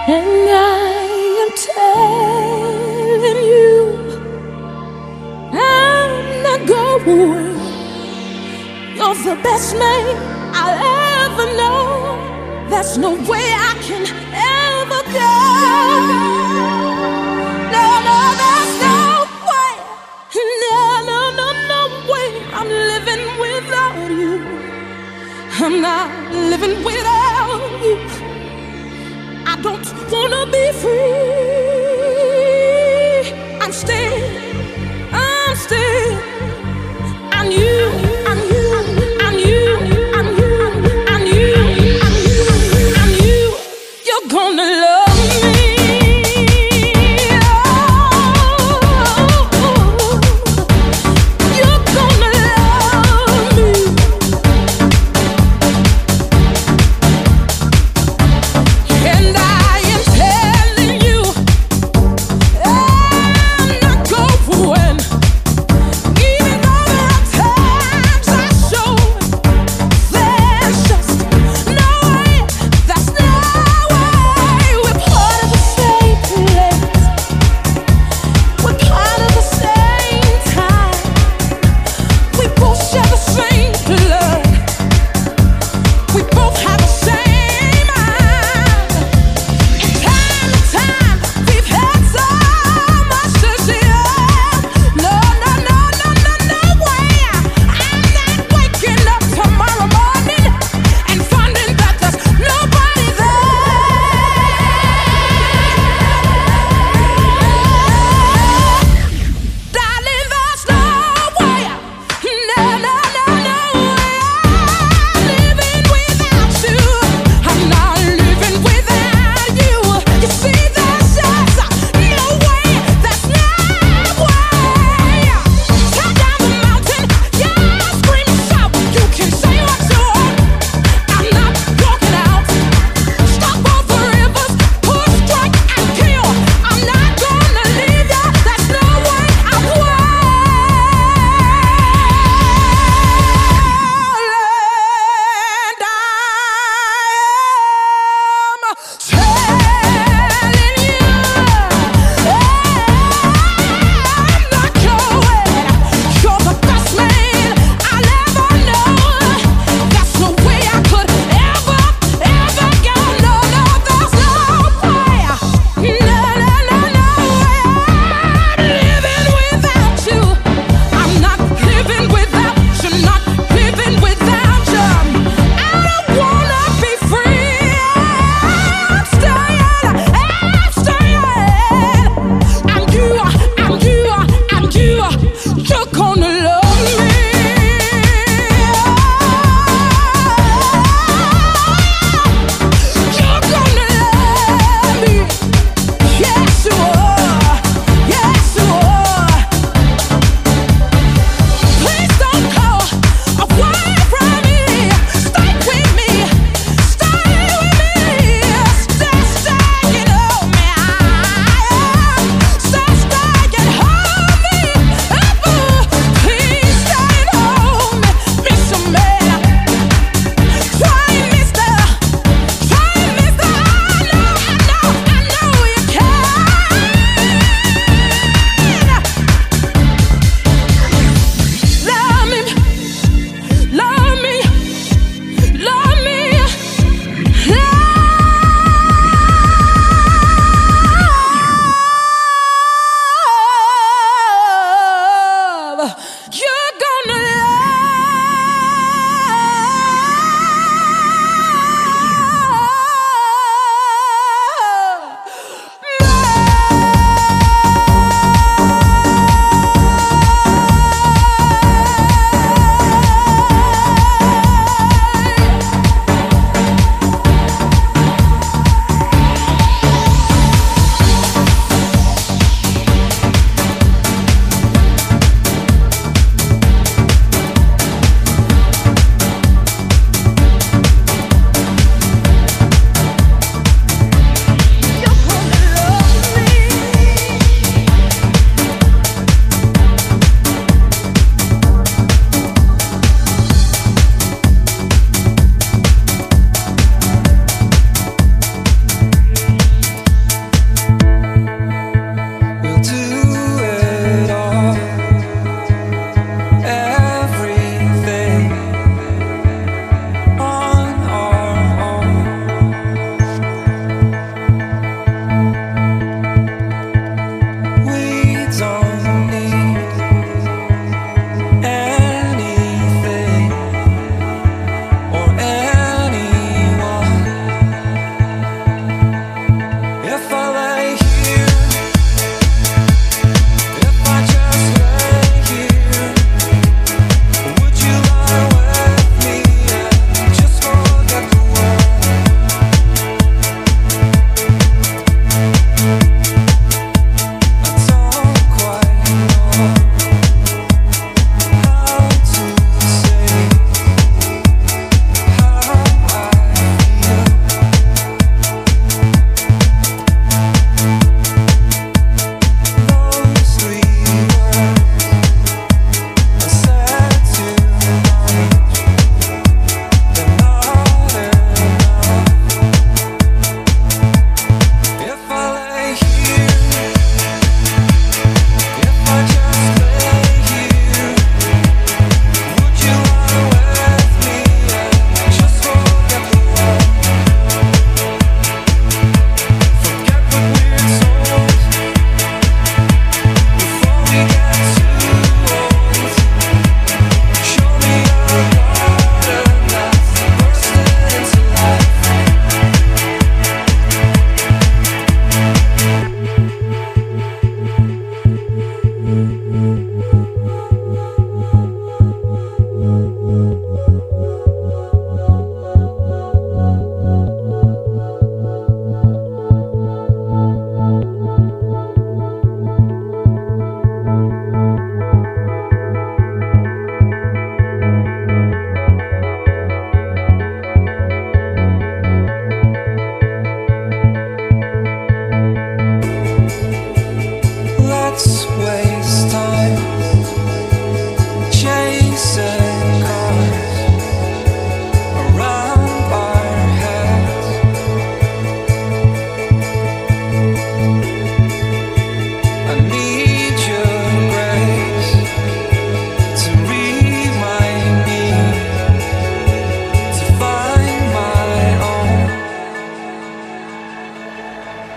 And I am telling you, I'm not going. You're the best man I'll ever know. There's no way I can ever go. No, no, there's no way. No, no, no, no way. I'm living without you. I'm not living without you. I don't wanna be free. I'm staying. I'm you. I'm you. I'm you. I'm you. I'm you. I'm you. I'm you. You're gonna love me. You're gonna love me. And I am telling you, I'm not going. Even though there are times I show there's just no way, there's no way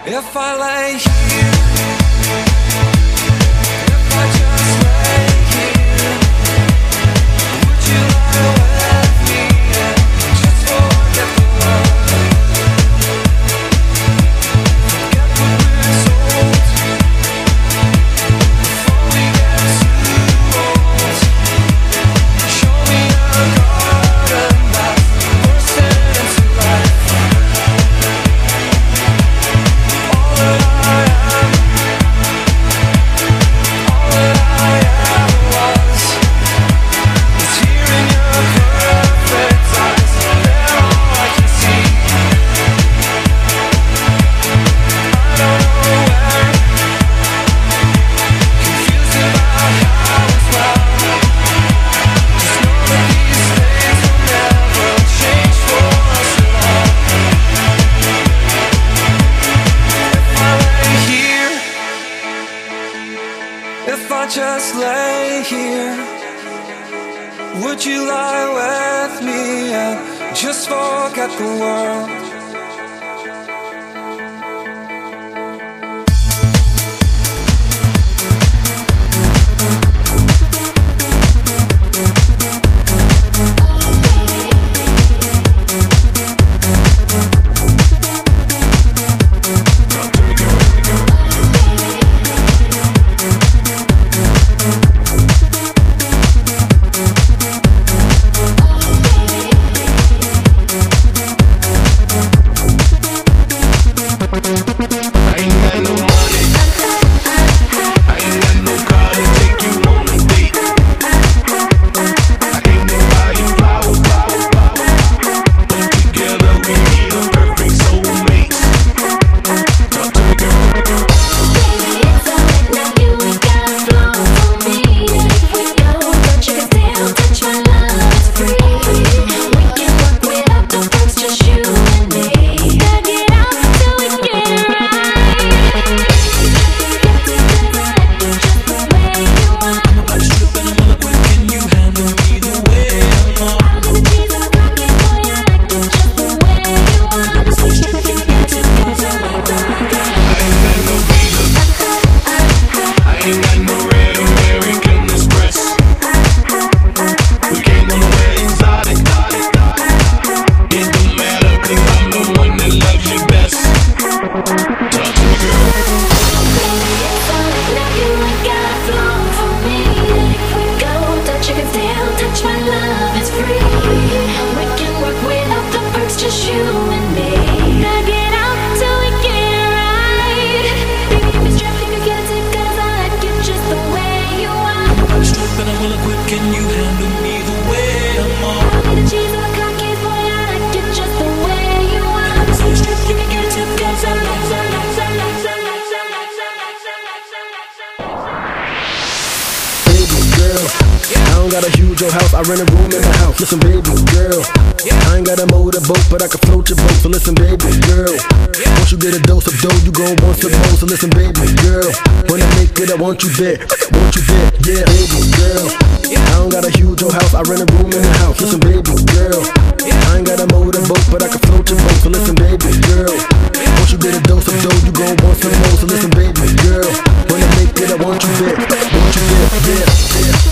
If I lay here, if I just lay here, would you lie with me and just forget the world? Forget what we're told before we get too old. Show me a garden that's bursting into life. If I just lay here, would you lie with me and just forget the world? House, I rent a room in the house. Listen, baby girl, I ain't got a motorboat, but I can float your boat. So listen, baby girl, once you get a dose of dough, you gon' want some more. So listen, baby girl, when I make it, I want you there, yeah, baby girl. I don't got a huge old house, I rent a room in the house. Listen, baby girl, I ain't got a motorboat, but I can float your boat. So listen, baby girl, once you get a dose of dough, you gon' want some more. So listen, baby girl, when I make it, I want you there, yeah.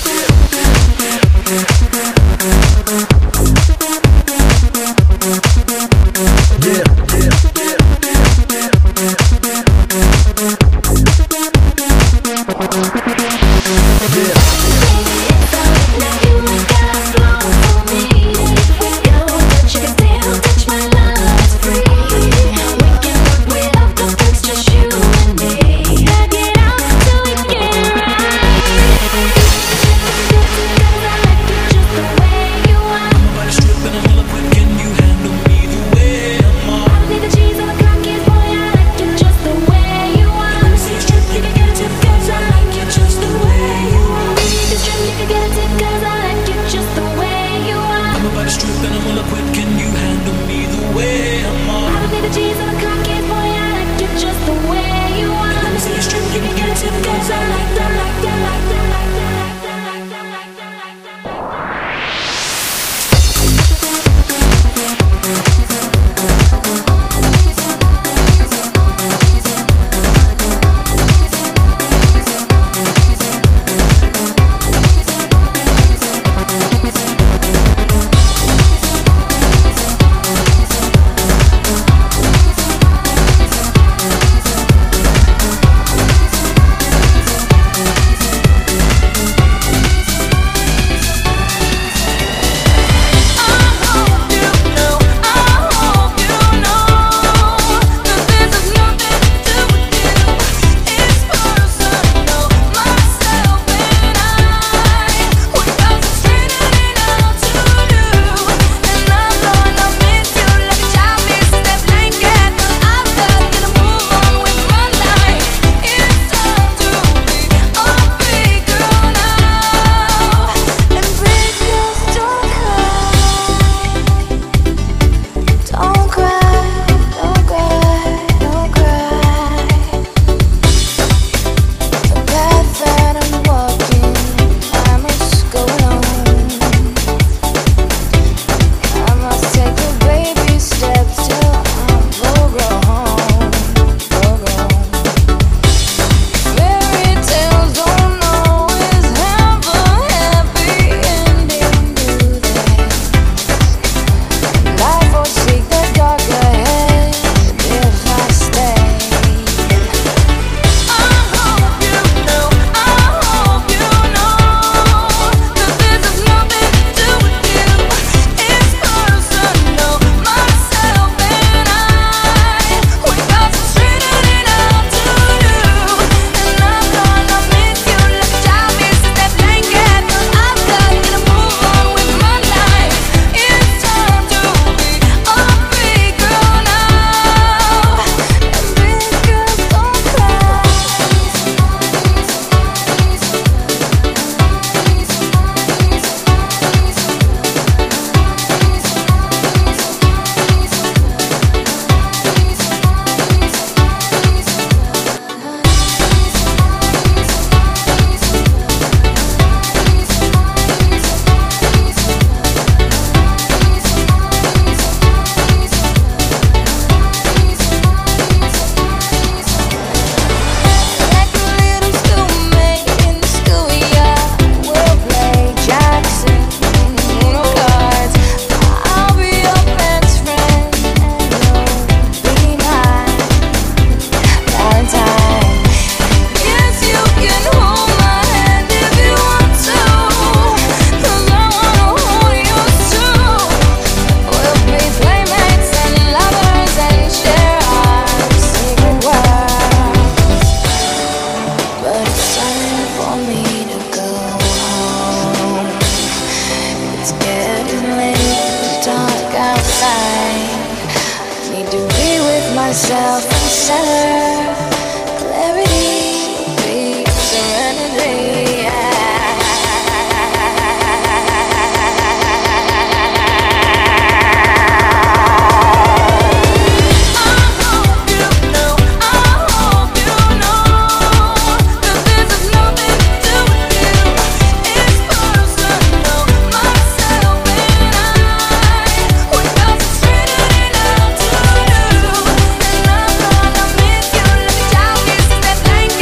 yourself and center. Clarity, peace, serenity. Thank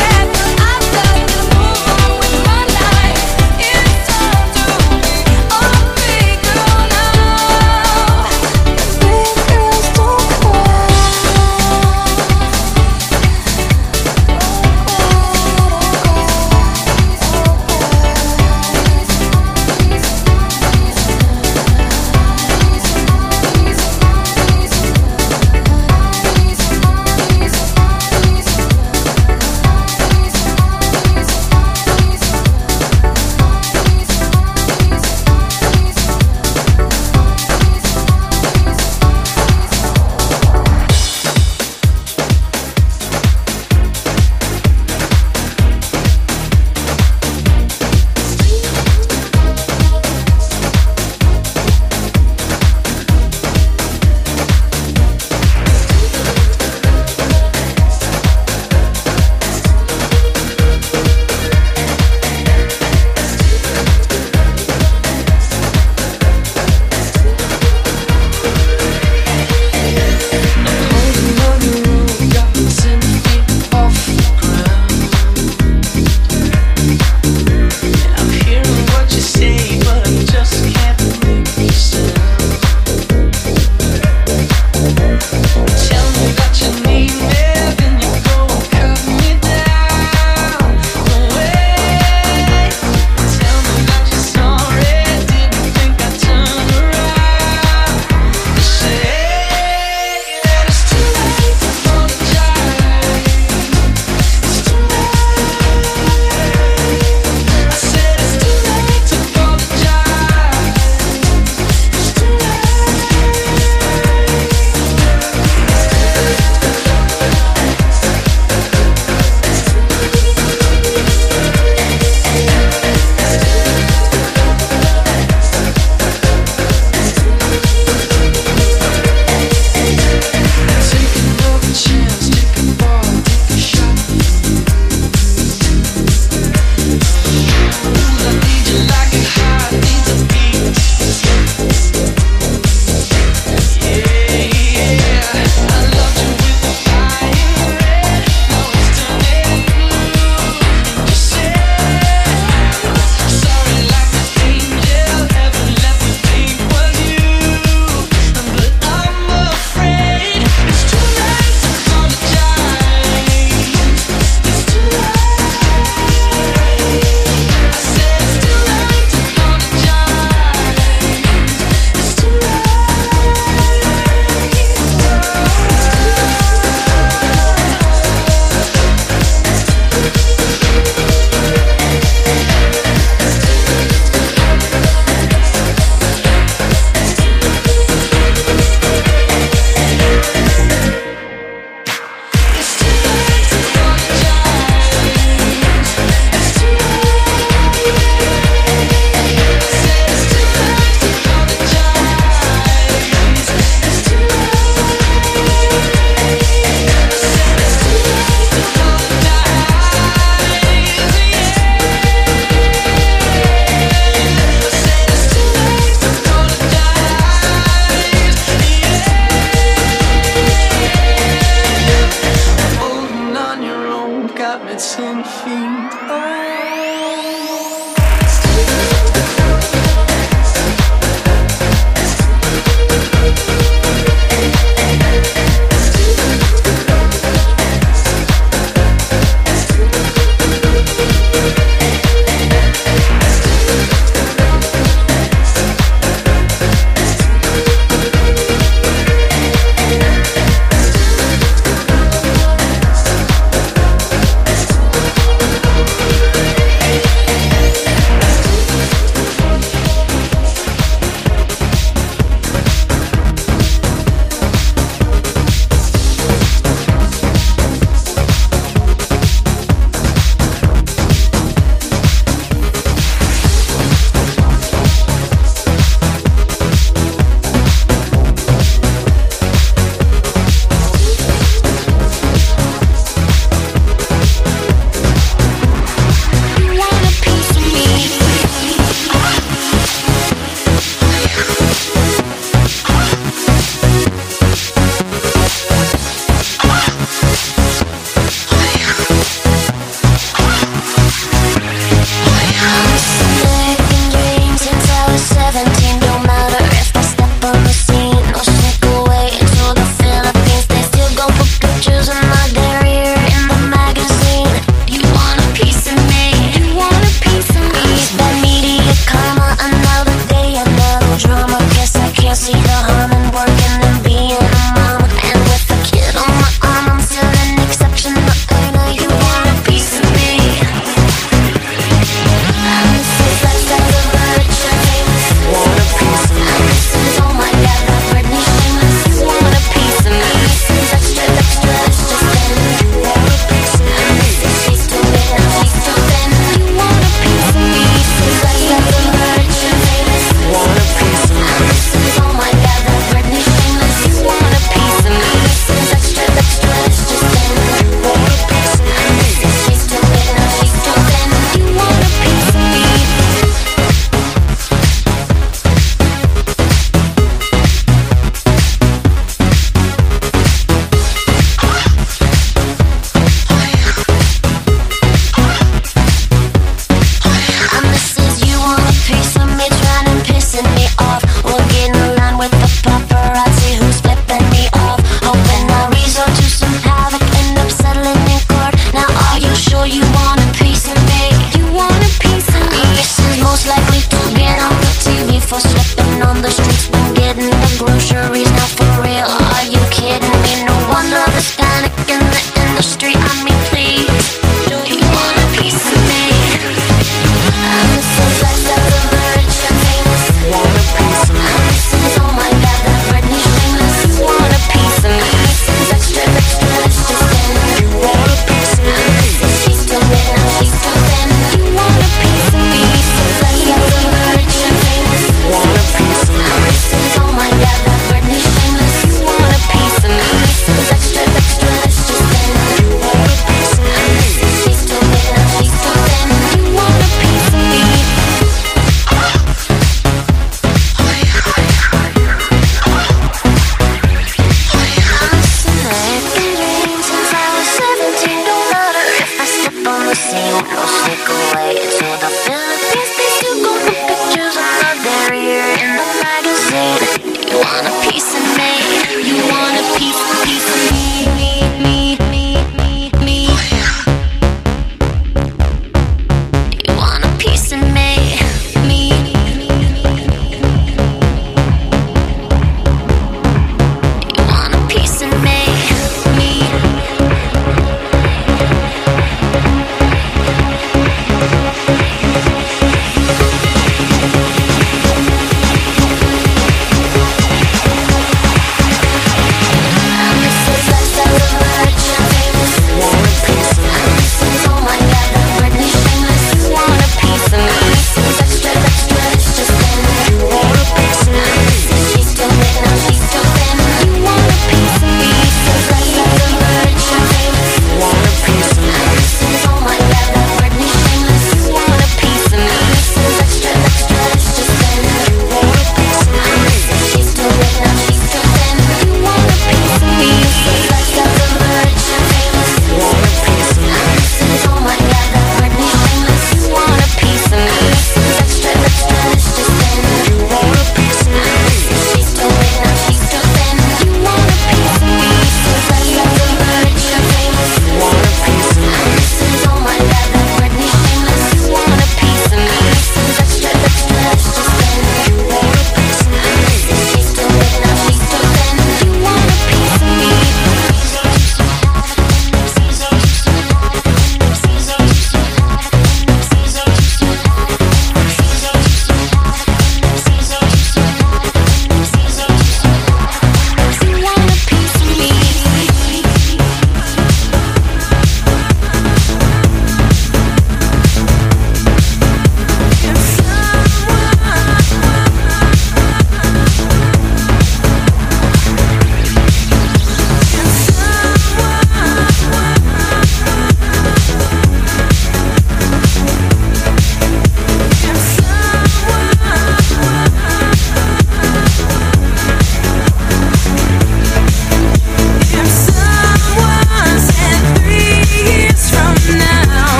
Just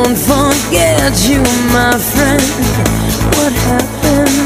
won't forget you, my friend. What happened?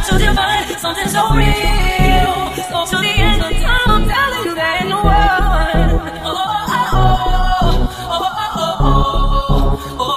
so divine, something so real. So to the end of time, I'm telling you there ain't no one. Oh, oh, oh, oh, oh, oh, oh, oh,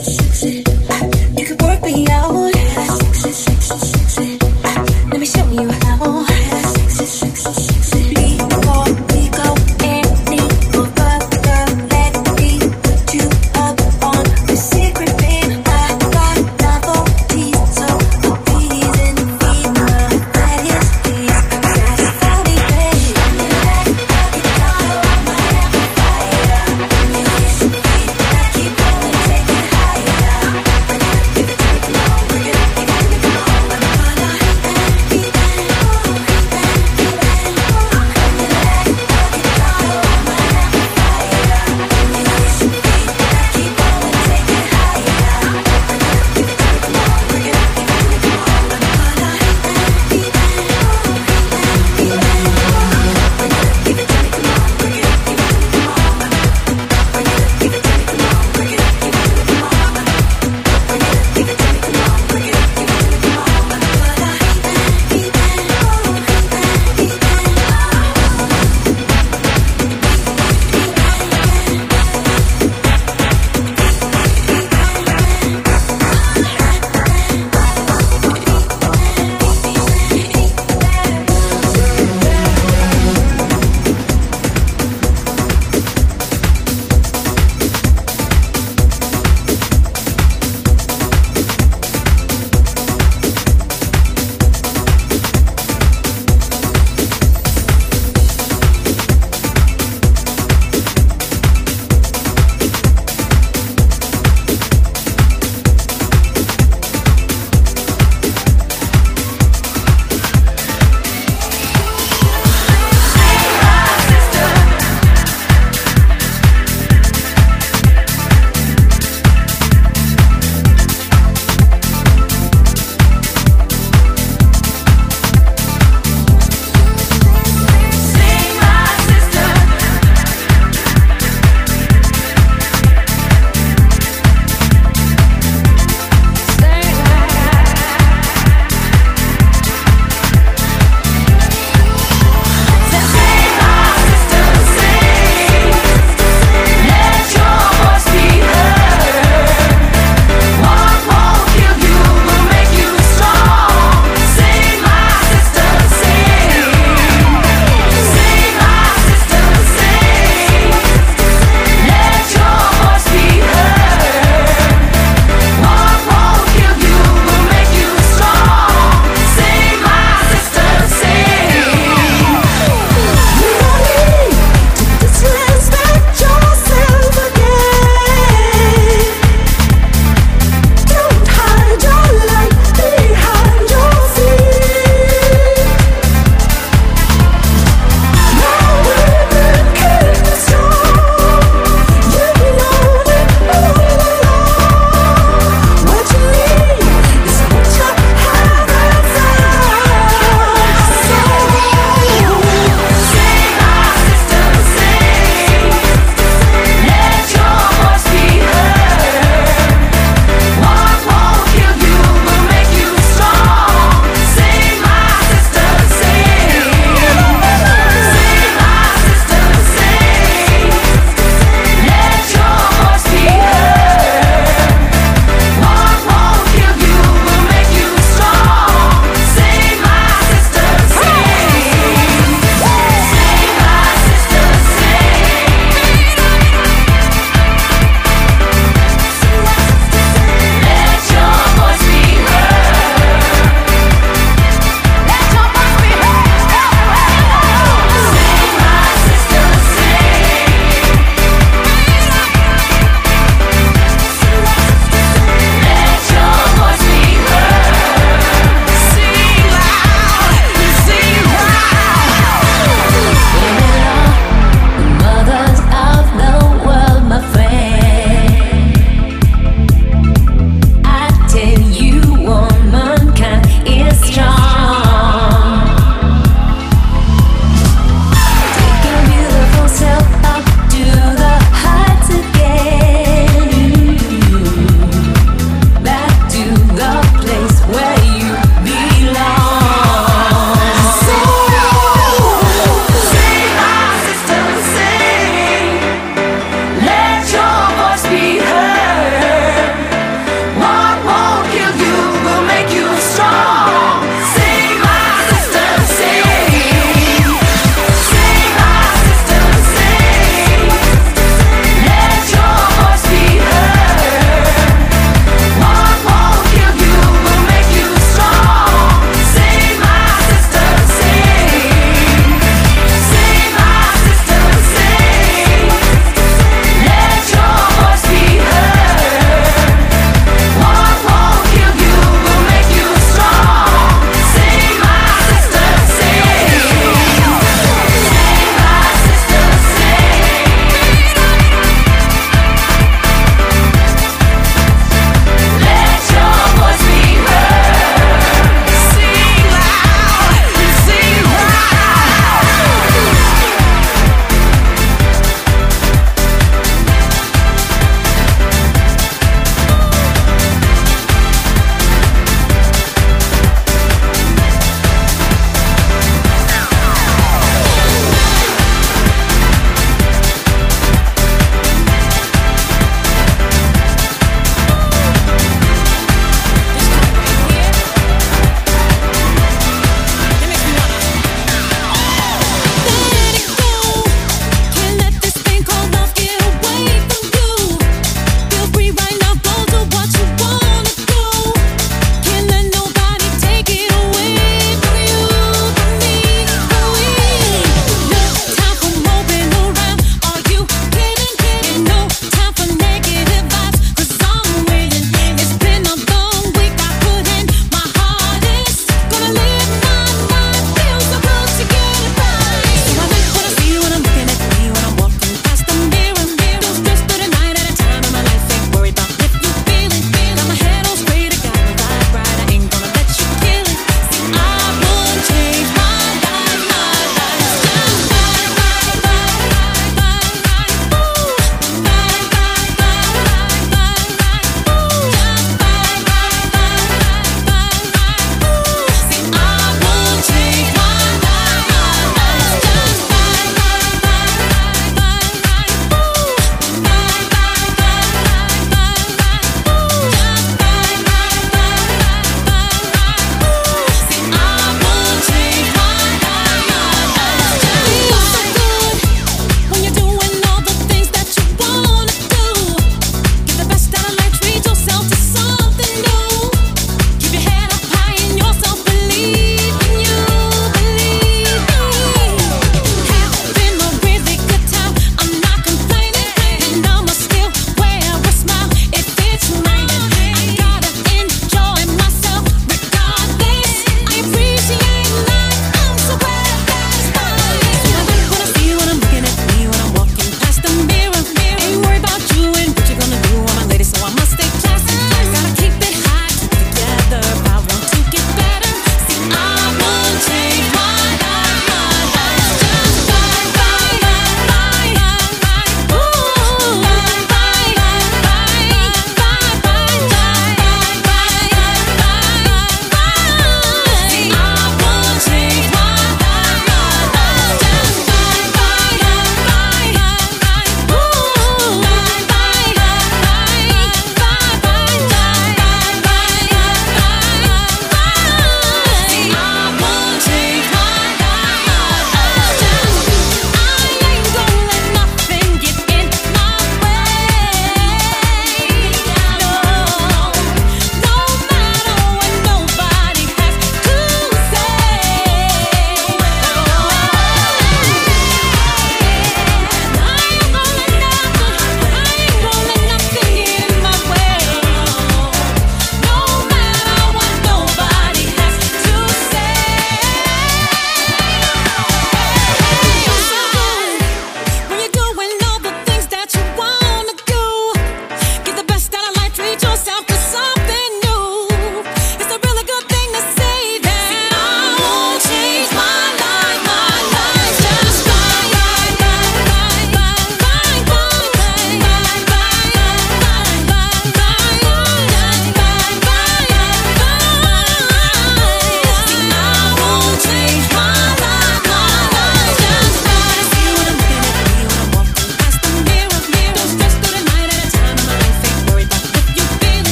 You could work me out. Let me show you how. Before we go any further, let me put you up on the secret, babe. I got novelties, so please and feed my fetish, please. Satisfy me, babe. I keep talking, my amplifier. You hit me, I keep going, take it higher.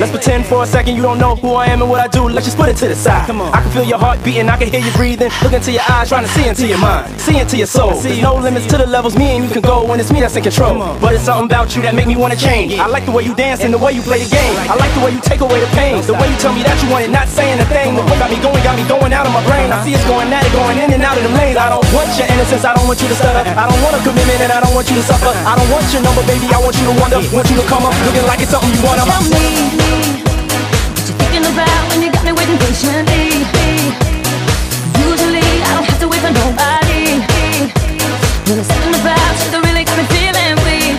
Let's pretend for a second you don't know who I am and what I do. Let's just put it to the side. Come on. I can feel your heart beating, I can hear you breathing. Look into your eyes, trying to see into your mind, see into your soul. There's no limits to the levels me and you can go when it's me that's in control. But it's something about you that make me wanna change. I like the way you dance and the way you play the game. I like the way you take away the pain, the way you tell me that you want it, not saying a thing. The way got me going out of my brain. I see it's going at it, going in and out of the lanes. I don't want your innocence, I don't want you to stutter. I don't want a commitment and I don't want you to suffer. I don't want your number, baby, I want you to wonder. Want you to come up looking like it's something you wanna. Tell me what you're thinking about when you got me waiting patiently. Usually I don't have to wait for nobody. When it's something about you that really got me feeling weak.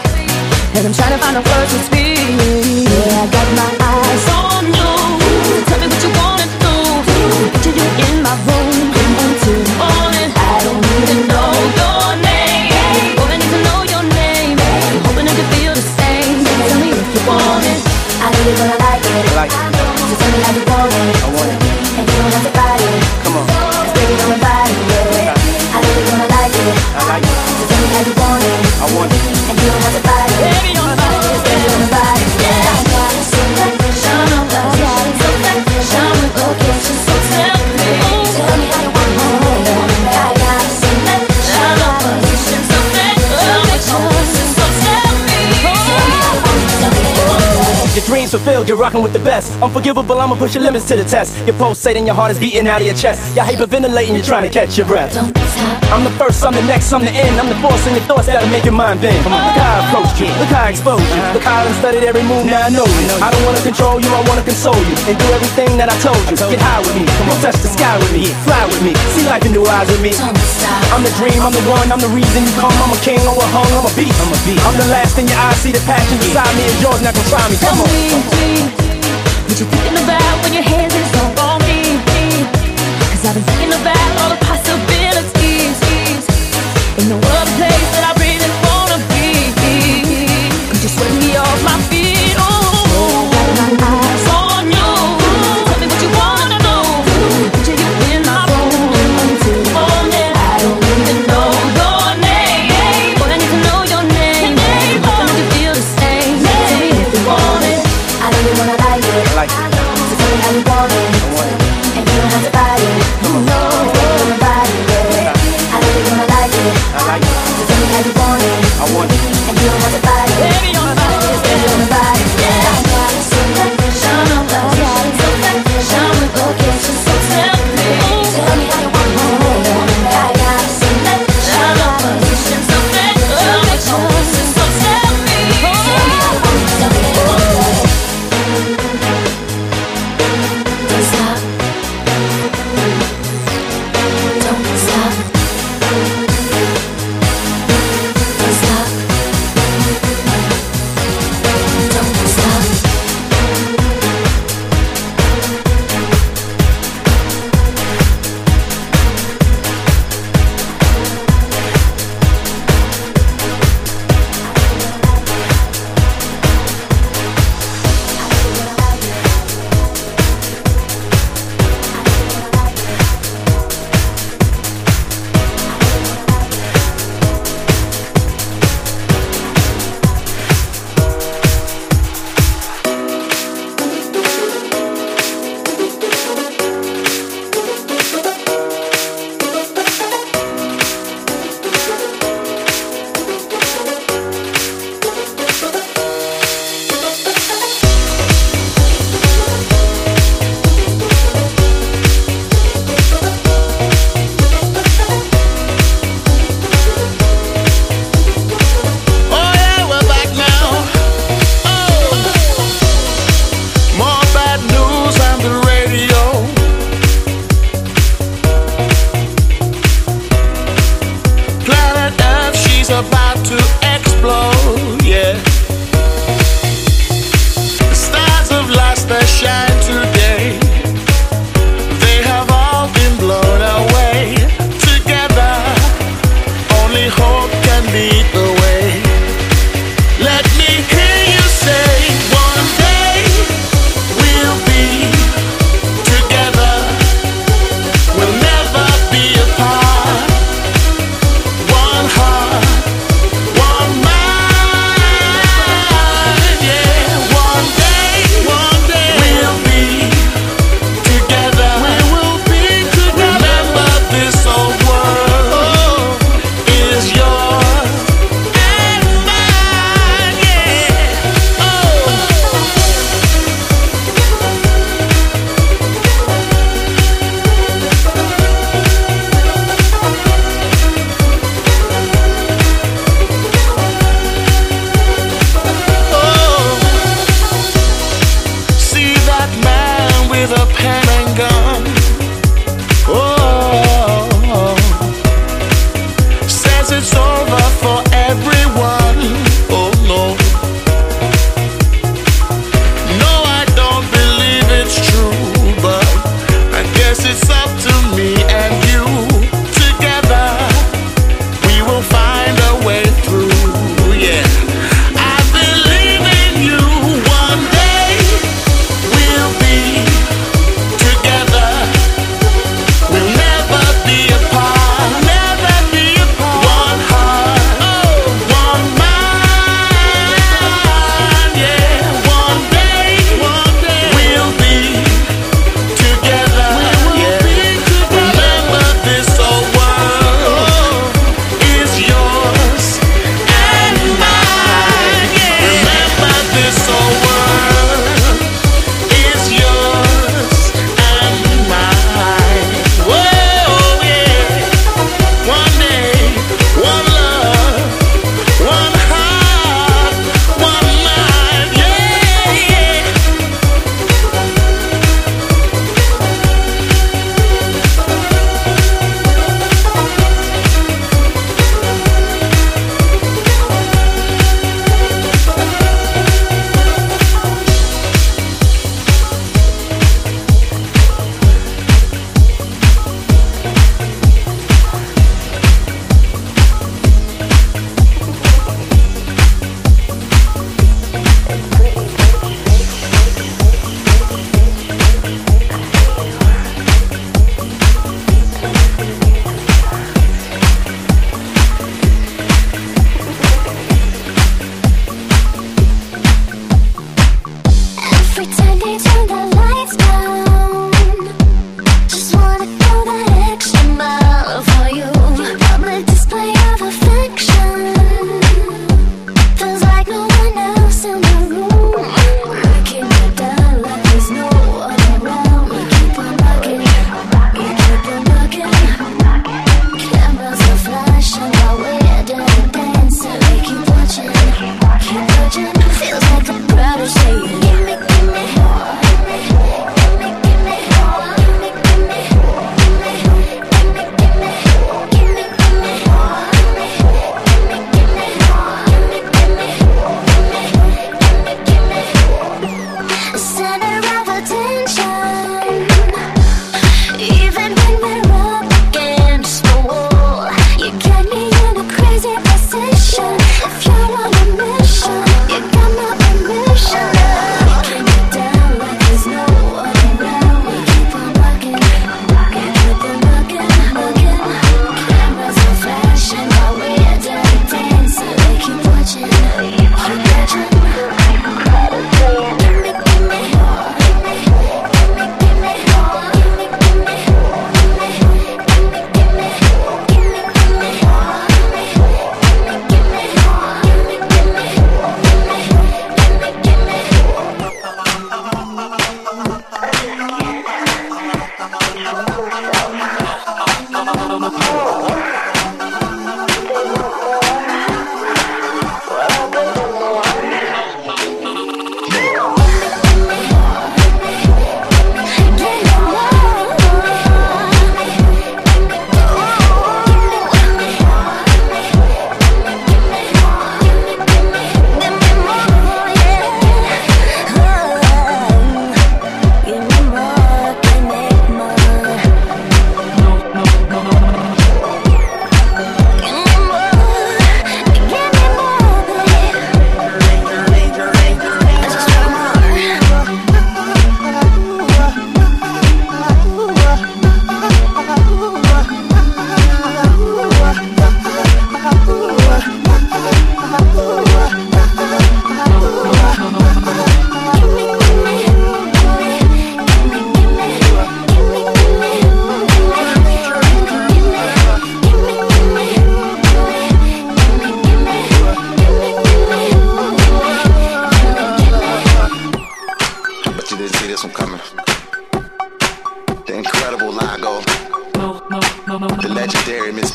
And I'm trying to find the words to speak. Yeah, I got my eyes on you. Tell me what you wanna do. Picture you in my room until morning. I don't even know your name. All I need to know your name. Hoping I can feel the same. Tell me if you want it. I know you're gonna like it. So tell me how you want it. I want it. And you don't have to fight it. Come on. It's baby on my body, yeah. I know you're gonna like it. I like it. So tell me how you want it. I want it. And you don't have to fight it. Baby on my body, it's baby on my body, yeah. I got so that shine on the side, so that shine with location. So tell me how you want it. I got so that shine on the position, so that shine with location. So tell me how you want it. Your dreams fulfilled, you're rocking with the best. Unforgivable, I'ma push your limits to the test. You're pulsating, your heart is beating out of your chest. You're hyperventilating, you're trying to catch your breath. Don't stop. I'm the first, I'm the next, I'm the end. I'm the force in your thoughts that'll make your mind bend. Look how I approached you, look how I exposed you. Look how I done studied every move, now I know you. I don't wanna control you, I wanna console you. And do everything that I told you. Get high with me, come on, touch the sky with me. Fly with me, see life in new eyes with me. Don't stop. I'm the dream, I'm the one, I'm the reason you come. I'm a king, I'm a hung, I'm a beast. I'm the last in your eyes, see the passion beside me is yours, now come try me, come on. Tell me what you thinking about when your hands is on me. Cause I've been thinking about all the possibilities. In no other place that I really wanna be. Could you sweep me off my feet? Oh, I got my eyes on you. Tell me what you wanna do. Picture you in my room until morning. I don't even know your name. Boy, I need to know your name. Hoping I can feel the same. Tell me if you want it. I know you wanna like it. I like it. So tell me how you want it. I want it. And you don't have to fight it. No, it's your body, yeah. I know you're gonna like it. I like it. So tell me how you want it. I want it. And you don't have to fight it. Baby on my body, it's baby on my body, yeah. I got so that shine on the side, so that shine with location. So tell me how you want it. I got so that shine on the position, so that shine with location. So tell me how you want it. Don't stop. Don't stop. Don't stop.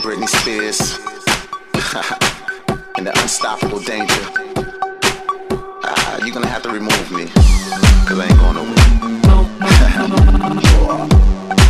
Britney Spears, and the unstoppable danger. You're gonna have to remove me, cause I ain't going nowhere.